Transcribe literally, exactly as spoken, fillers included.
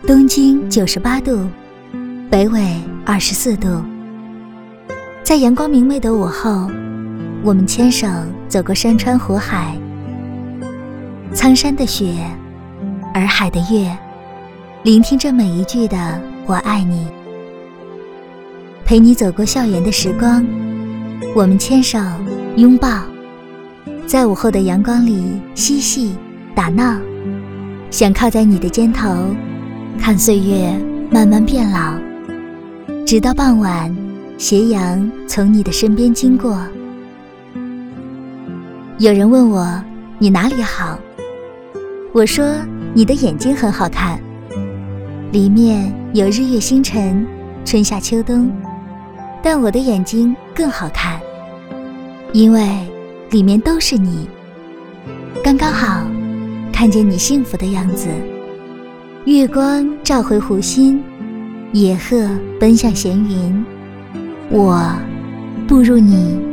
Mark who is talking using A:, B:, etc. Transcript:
A: 东经九十八度，北纬二十四度。在阳光明媚的午后，我们牵手走过山川湖海，苍山的雪，洱海的月，聆听着每一句的我爱你。陪你走过校园的时光，我们牵手拥抱，在午后的阳光里嬉戏打闹，想靠在你的肩头，看岁月慢慢变老，直到傍晚，斜阳从你的身边经过。有人问我你哪里好，我说你的眼睛很好看，里面有日月星辰，春夏秋冬，但我的眼睛更好看，因为里面都是你，刚刚好看见你幸福的样子。月光照回湖心，野鹤奔向闲云，我步入你